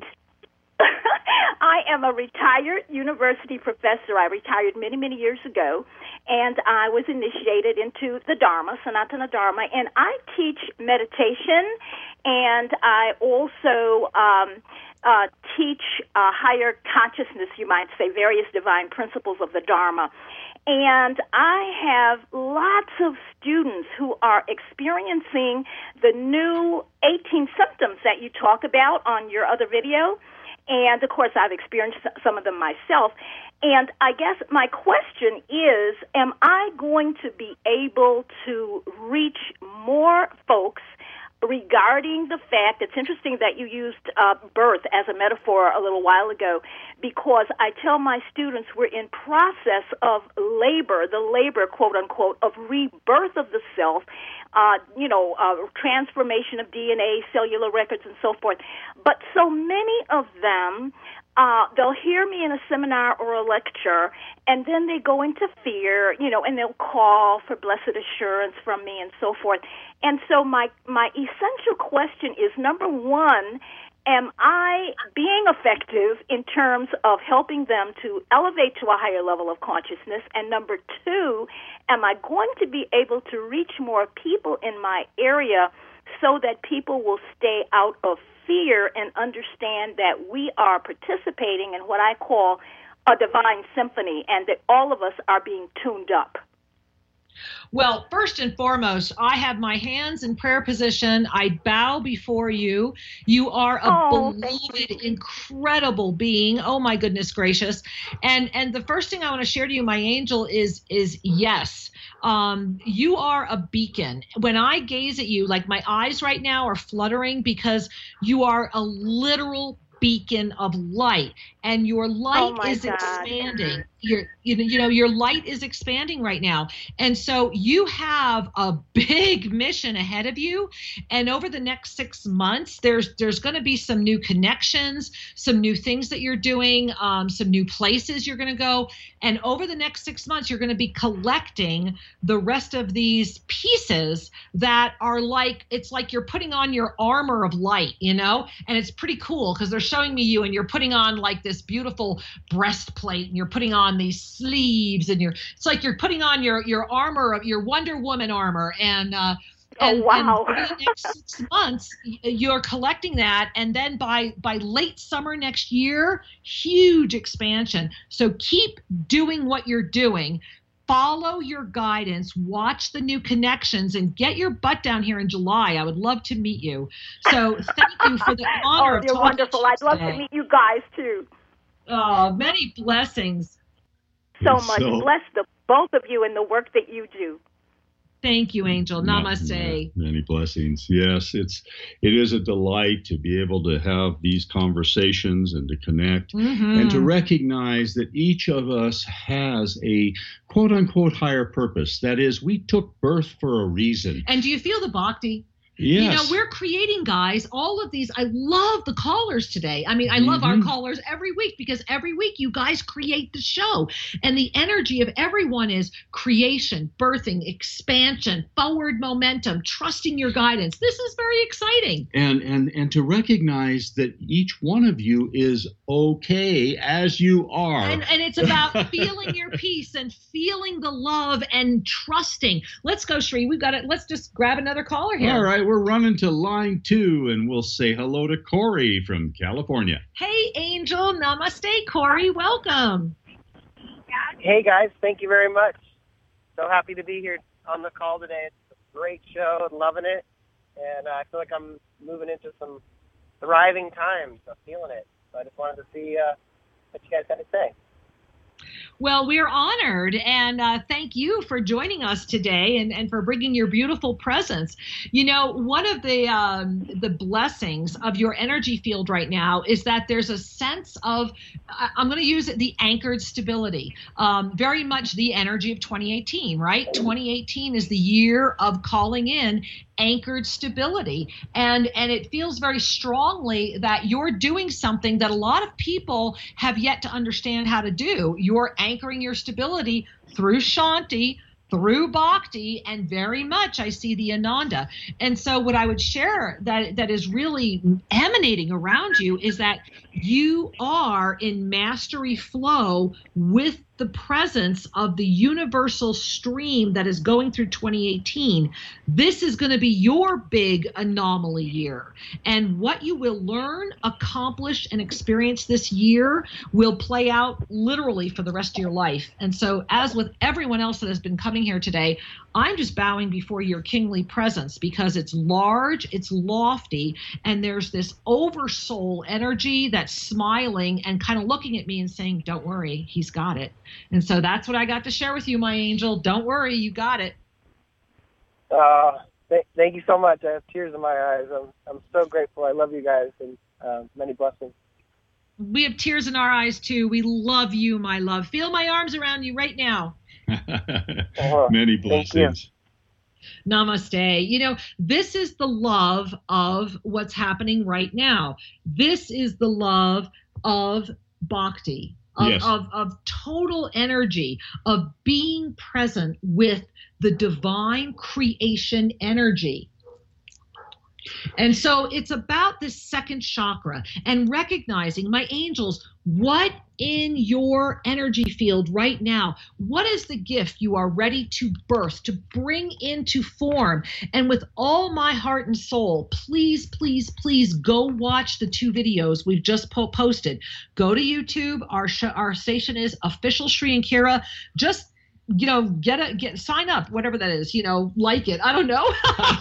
I am a retired university professor. I retired many, many years ago, and I was initiated into the Dharma, Sanatana Dharma, and I teach meditation, and I also um, uh, teach uh, higher consciousness, you might say, various divine principles of the Dharma. And I have lots of students who are experiencing the new eighteen symptoms that you talk about on your other video. And, of course, I've experienced some of them myself. And I guess my question is, am I going to be able to reach more folks regarding the fact, it's interesting that you used uh, birth as a metaphor a little while ago, because I tell my students we're in process of labor, the labor, quote unquote, of rebirth of the self, uh, you know, uh, transformation of D N A, cellular records, and so forth. But so many of them, uh, they'll hear me in a seminar or a lecture, and then they go into fear, you know, and they'll call for blessed assurance from me and so forth. And so my, my essential question is, number one, am I being effective in terms of helping them to elevate to a higher level of consciousness? And number two, am I going to be able to reach more people in my area so that people will stay out of fear and understand that we are participating in what I call a divine symphony and that all of us are being tuned up? Well, first and foremost, I have my hands in prayer position. I bow before you. You are a Oh, beloved, incredible being. Oh my goodness gracious. And and the first thing I want to share to you, my angel, is is yes. Um, you are a beacon. When I gaze at you, like my eyes right now are fluttering because you are a literal beacon of light, and your light Oh, my is God. expanding. Your, you know, you know, your light is expanding right now, and so you have a big mission ahead of you. And over the next six months, there's there's going to be some new connections, some new things that you're doing, um, some new places you're going to go. And over the next six months, you're going to be collecting the rest of these pieces that are like, it's like you're putting on your armor of light, you know, and it's pretty cool because they're showing me you and you're putting on like this beautiful breastplate, and you're putting on these sleeves, and you're, it's like you're putting on your, your armor of your Wonder Woman armor. And, uh, and, Oh, wow. and over the next six months, y- you're collecting that. And then by, by late summer next year, huge expansion. So keep doing what you're doing. Follow your guidance, watch the new connections, and get your butt down here in July. I would love to meet you. So thank you for the honor Oh, of you're talking wonderful. to you I'd love today. to meet you guys, too. Oh, many blessings. So And much. so- Bless the both of you and the work that you do. Thank you, Angel. Namaste. Many blessings. Yes, it's it is a delight to be able to have these conversations and to connect Mm-hmm. and to recognize that each of us has a quote unquote higher purpose. That is, we took birth for a reason. And do you feel the bhakti? Yes. You know, we're creating, guys, all of these. I love the callers today. I mean, I love Mhm. our callers every week because every week you guys create the show. And the energy of everyone is creation, birthing, expansion, forward momentum, trusting your guidance. This is very exciting. And and and to recognize that each one of you is okay as you are. And, and it's about feeling your peace and feeling the love and trusting. Let's go, Sri. We've got it. Let's just grab another caller here. All right, we're running to line two, and we'll say hello to Corey from California. Hey, Angel. Namaste, Corey. Welcome. Hey, guys. Thank you very much. So happy to be here on the call today. It's a great show. I'm loving it. And uh, I feel like I'm moving into some thriving times. I'm feeling it. So I just wanted to see uh, what you guys had to say. Well, we're honored, and uh, thank you for joining us today and, and for bringing your beautiful presence. You know, one of the um, the blessings of your energy field right now is that there's a sense of, I- I'm going to use it, the anchored stability, um, very much the energy of twenty eighteen, right? twenty eighteen is the year of calling in anchored stability. And, and it feels very strongly that you're doing something that a lot of people have yet to understand how to do. You're anchoring your stability through Shanti, through Bhakti, and very much I see the Ananda. And so what I would share that that is really emanating around you is that you are in mastery flow with the presence of the universal stream that is going through twenty eighteen. This is going to be your big anomaly year. And what you will learn, accomplish, and experience this year will play out literally for the rest of your life. And so, as with everyone else that has been coming here today, I'm just bowing before your kingly presence because it's large, it's lofty, and there's this oversoul energy that's smiling and kind of looking at me and saying, don't worry, he's got it. And so that's what I got to share with you, my angel. Don't worry, you got it. Uh, th- thank you so much. I have tears in my eyes. I'm, I'm so grateful. I love you guys, and uh, many blessings. We have tears in our eyes, too. We love you, my love. Feel my arms around you right now. Many blessings. Namaste. You know, this is the love of what's happening right now. This is the love of Bhakti, of, Yes. of, of total energy, of being present with the divine creation energy. And so it's about this second chakra and recognizing, my angels, what in your energy field right now, what is the gift you are ready to birth, to bring into form? And with all my heart and soul, please, please, please go watch the two videos we've just po- posted. Go to YouTube. Our sh- our station is Official Sri and Kira. Just you know, get a get sign up, whatever that is, you know, like it. I don't know.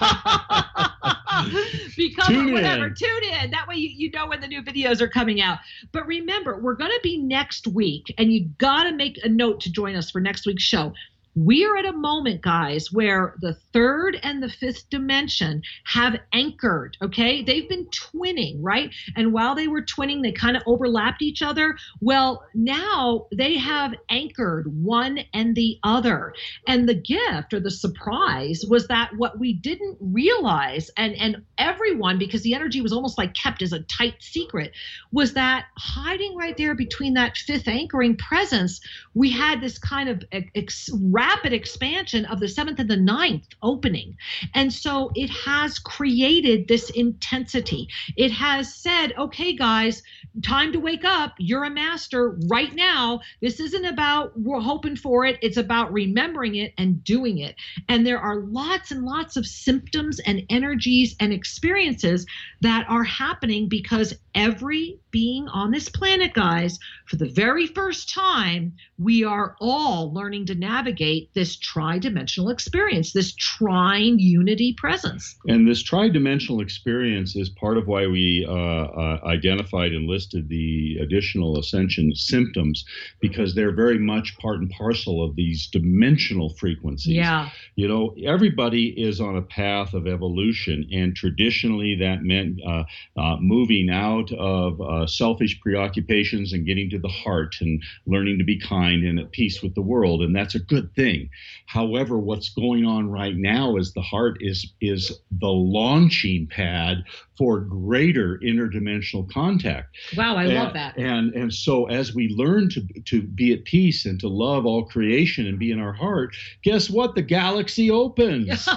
Become Tune whatever. in. Tune in. That way you, you know when the new videos are coming out. But remember, we're going to be next week, and you got to make a note to join us for next week's show. We are at a moment, guys, where the third and the fifth dimension have anchored, okay? They've been twinning, right? And while they were twinning, they kind of overlapped each other. Well, now they have anchored one and the other. And the gift or the surprise was that what we didn't realize, and, and everyone, because the energy was almost like kept as a tight secret, was that hiding right there between that fifth anchoring presence, we had this kind of ex- rapid expansion of the seventh and the ninth opening. And so it has created this intensity. It has said, okay, guys, time to wake up. You're a master right now. This isn't about we're hoping for it. It's about remembering it and doing it. And there are lots and lots of symptoms and energies and experiences that are happening because every being on this planet, guys, for the very first time, we are all learning to navigate this tri-dimensional experience, this trine unity presence. And this tri-dimensional experience is part of why we uh, uh, identified and listed the additional ascension symptoms, because they're very much part and parcel of these dimensional frequencies. Yeah. You know, everybody is on a path of evolution, and traditionally that meant uh, uh, moving out of uh, selfish preoccupations and getting to the heart and learning to be kind and at peace with the world, and that's a good thing. However, what's going on right now is the heart is is the launching pad for greater interdimensional contact. Wow, I and, love that. And and so as we learn to to be at peace and to love all creation and be in our heart, guess what? The galaxy opens.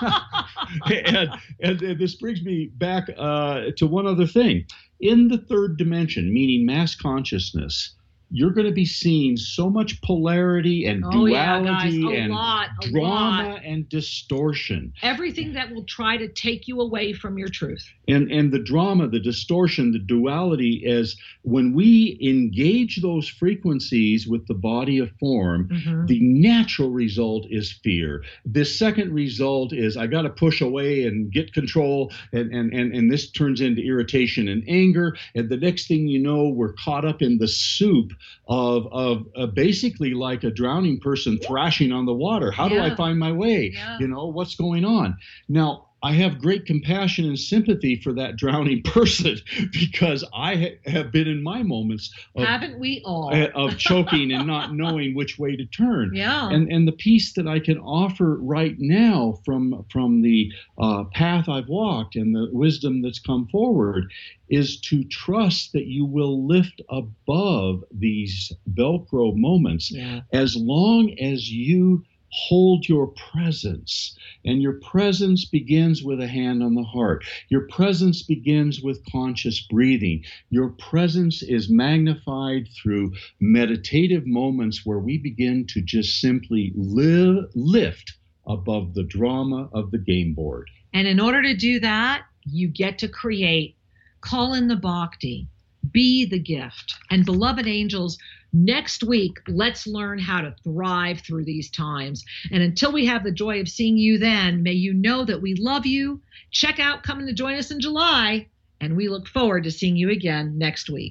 and, and and this brings me back uh, to one other thing. In the third dimension, meaning mass consciousness, you're going to be seeing so much polarity and oh, duality yeah, guys. A and lot, a drama lot. and distortion. Everything that will try to take you away from your truth. And and the drama, the distortion, the duality is when we engage those frequencies with the body of form, mm-hmm. the natural result is fear. The second result is I got to push away and get control, and, and, and, and this turns into irritation and anger. And the next thing you know, we're caught up in the soup of of uh, basically like a drowning person thrashing on the water. How yeah. do I find my way? Yeah. You know, what's going on? Now, I have great compassion and sympathy for that drowning person, because I ha- have been in my moments of, haven't we all? of choking and not knowing which way to turn. Yeah. And and the peace that I can offer right now from from the uh, path I've walked and the wisdom that's come forward is to trust that you will lift above these Velcro moments, yeah. as long as you hold your presence. And your presence begins with a hand on the heart. Your presence begins with conscious breathing. Your presence is magnified through meditative moments where we begin to just simply live, lift above the drama of the game board. And in order to do that, you get to create. Call in the Bhakti. Be the gift. And beloved angels, next week, let's learn how to thrive through these times. And until we have the joy of seeing you then, may you know that we love you. Check out Coming to Join Us in July, and we look forward to seeing you again next week.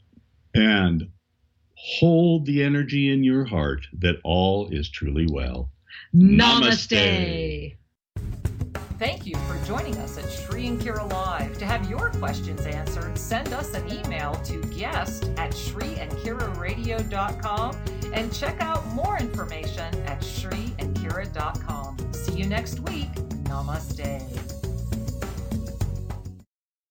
And hold the energy in your heart that all is truly well. Namaste. Namaste. Thank you for joining us at Shri and Kira Live. To have your questions answered, send us an email to guest at shri and kira radio dot com and check out more information at shri and kira dot com. See you next week. Namaste.